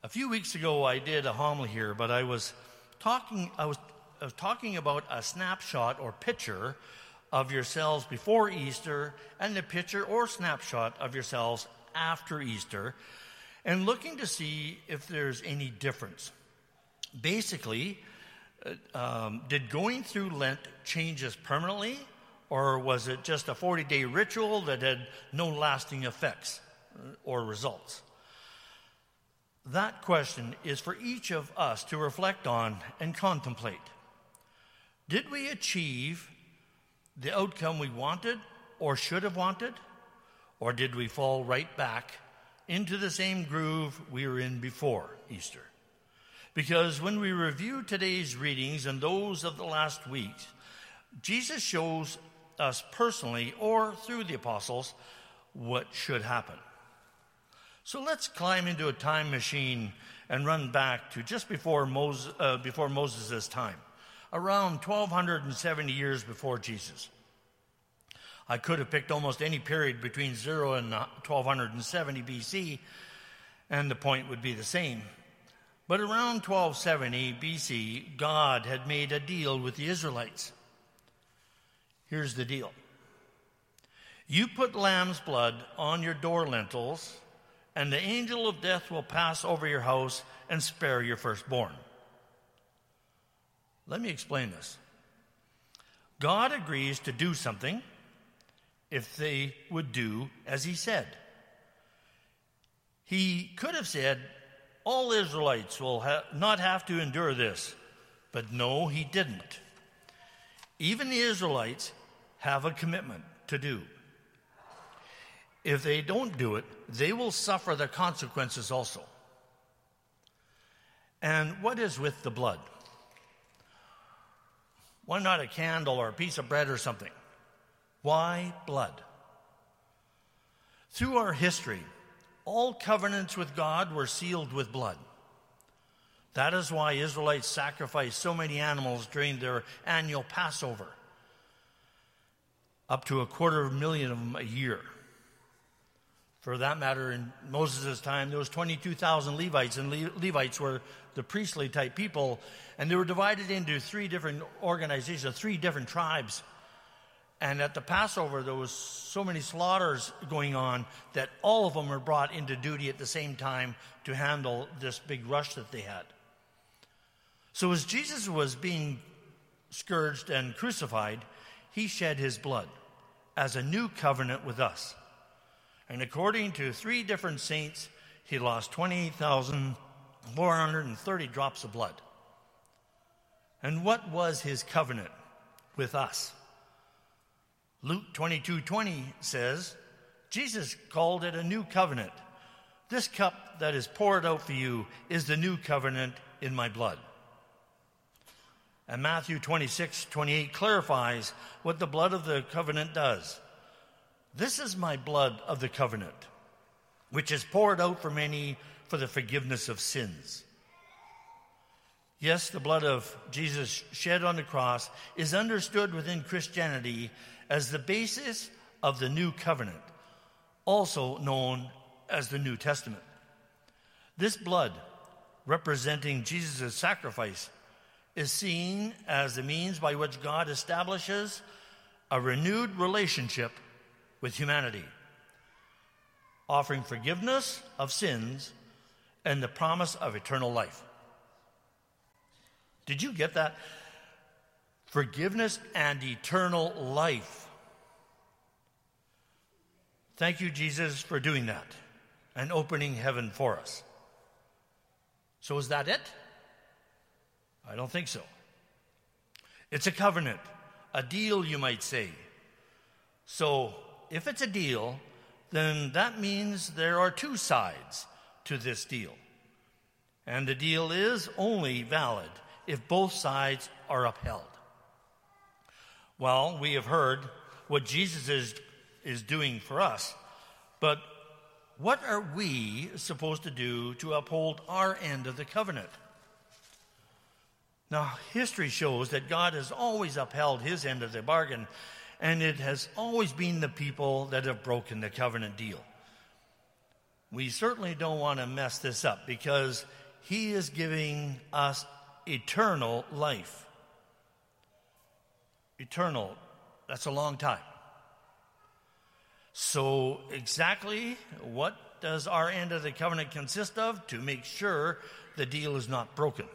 A few weeks ago, I did a homily here, but I was talking about a snapshot or picture of yourselves before Easter and the picture or snapshot of yourselves after Easter, and looking to see if there's any difference. Basically, did going through Lent change us permanently, or was it just a 40-day ritual that had no lasting effects or results? That question is for each of us to reflect on and contemplate. Did we achieve the outcome we wanted or should have wanted? Or did we fall right back into the same groove we were in before Easter? Because when we review today's readings and those of the last weeks, Jesus shows us personally or through the apostles what should happen. So let's climb into a time machine and run back to just before Moses' time, around 1,270 years before Jesus. I could have picked almost any period between 0 and 1270 BC, and the point would be the same. But around 1270 BC, God had made a deal with the Israelites. Here's the deal. You put lamb's blood on your door lintels, and the angel of death will pass over your house and spare your firstborn. Let me explain this. God agrees to do something if they would do as he said. He could have said, all Israelites will not have to endure this. But no, he didn't. Even the Israelites have a commitment to do. If they don't do it, they will suffer the consequences also. And what is with the blood? Why not a candle or a piece of bread or something? Why blood? Through our history, all covenants with God were sealed with blood. That is why Israelites sacrificed so many animals during their annual Passover, up to 250,000 of them a year. For that matter, in Moses' time, there was 22,000 Levites, and Levites were the priestly type people, and they were divided into 3 different organizations, 3 different tribes. And at the Passover, there was so many slaughters going on that all of them were brought into duty at the same time to handle this big rush that they had. So as Jesus was being scourged and crucified, he shed his blood as a new covenant with us. And according to 3 different saints, he lost 28,430 drops of blood. And what was his covenant with us? Luke 22:20 says, Jesus called it a new covenant. This cup that is poured out for you is the new covenant in my blood. And Matthew 26:28 clarifies what the blood of the covenant does. This is my blood of the covenant, which is poured out for many for the forgiveness of sins. Yes, the blood of Jesus shed on the cross is understood within Christianity as the basis of the new covenant, also known as the New Testament. This blood, representing Jesus' sacrifice, is seen as the means by which God establishes a renewed relationship with humanity, offering forgiveness of sins and the promise of eternal life. Did you get that? Forgiveness and eternal life. Thank you, Jesus, for doing that and opening heaven for us. So is that it? I don't think so. It's a covenant, a deal, you might say. So if it's a deal, then that means there are 2 sides to this deal. And the deal is only valid if both sides are upheld. Well, we have heard what Jesus is doing for us, but what are we supposed to do to uphold our end of the covenant? Now, history shows that God has always upheld his end of the bargain, and it has always been the people that have broken the covenant deal. we certainly don't want to mess this up because he is giving us eternal life. Eternal, that's a long time. So exactly what does our end of the covenant consist of to make sure the deal is not broken?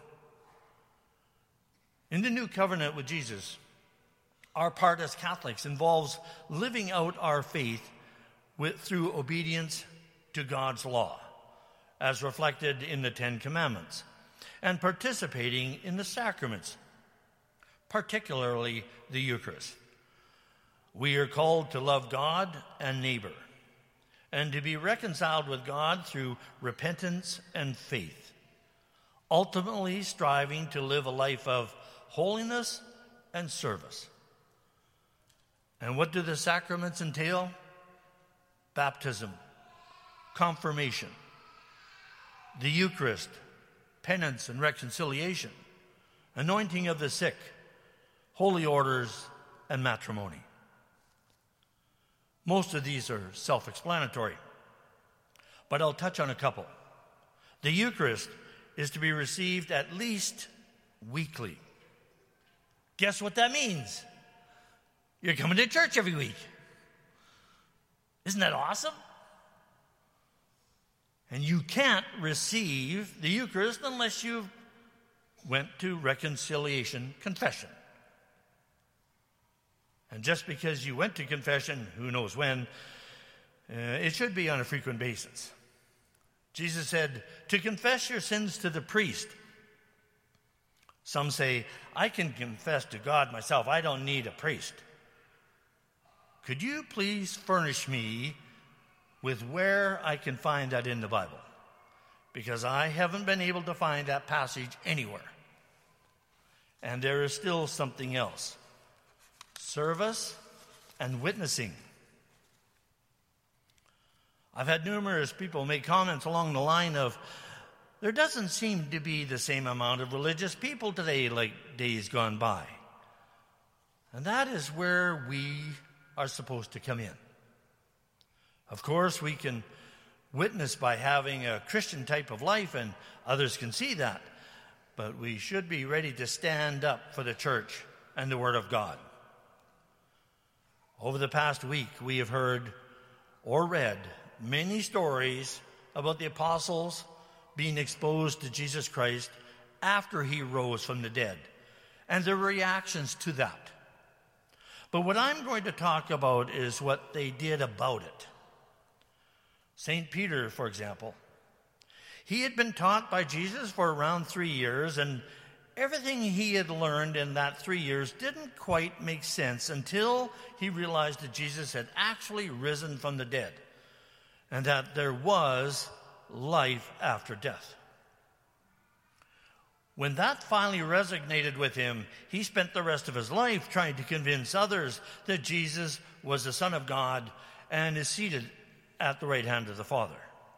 In the new covenant with Jesus, our part as Catholics involves living out our faith through obedience to God's law, as reflected in the Ten Commandments, and participating in the sacraments, particularly the Eucharist. We are called to love God and neighbor, and to be reconciled with God through repentance and faith, ultimately striving to live a life of holiness and service. And what do the sacraments entail? Baptism, confirmation, the Eucharist, penance and reconciliation, anointing of the sick, holy orders, and matrimony. Most of these are self-explanatory, but I'll touch on a couple. The Eucharist is to be received at least weekly. Guess what that means? You're coming to church every week. Isn't that awesome? And you can't receive the Eucharist unless you went to reconciliation confession. And just because you went to confession, who knows when, it should be on a frequent basis. Jesus said, to confess your sins to the priest. Some say, I can confess to God myself. I don't need a priest. Could you please furnish me with where I can find that in the Bible? Because I haven't been able to find that passage anywhere. And there is still something else. Service and witnessing. I've had numerous people make comments along the line of, there doesn't seem to be the same amount of religious people today like days gone by. And that is where we are supposed to come in. Of course, we can witness by having a Christian type of life, and others can see that. But we should be ready to stand up for the church and the Word of God. Over the past week, we have heard or read many stories about the apostles being exposed to Jesus Christ after he rose from the dead, and their reactions to that. But what I'm going to talk about is what they did about it. St. Peter, for example, he had been taught by Jesus for around 3 years, and everything he had learned in that 3 years didn't quite make sense until he realized that Jesus had actually risen from the dead and that there was life after death. When that finally resonated with him, he spent the rest of his life trying to convince others that Jesus was the Son of God and is seated at the right hand of the Father.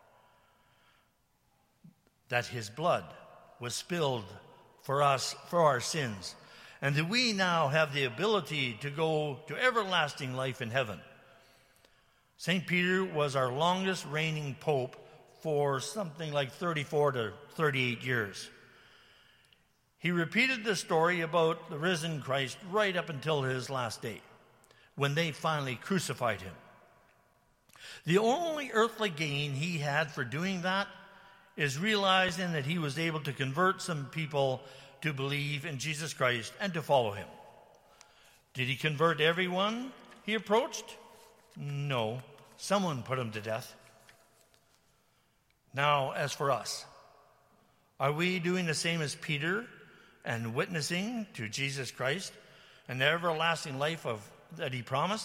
That his blood was spilled for us, for our sins, and that we now have the ability to go to everlasting life in heaven. St. Peter was our longest reigning pope for something like 34 to 38 years. He repeated the story about the risen Christ right up until his last day, when they finally crucified him. The only earthly gain he had for doing that is realizing that he was able to convert some people to believe in Jesus Christ and to follow him. Did he convert everyone he approached? No. Someone put him to death. Now, as for us, are we doing the same as Peter and witnessing to Jesus Christ and the everlasting life that he promised?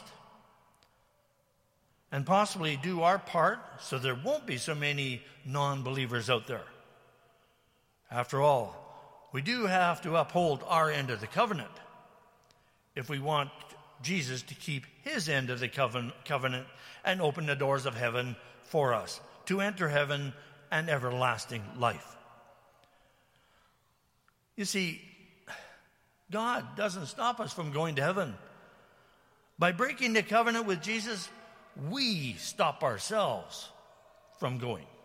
And possibly do our part so there won't be so many non-believers out there. After all, we do have to uphold our end of the covenant if we want Jesus to keep his end of the covenant and open the doors of heaven for us, to enter heaven and everlasting life. You see, God doesn't stop us from going to heaven. By breaking the covenant with Jesus, we stop ourselves from going.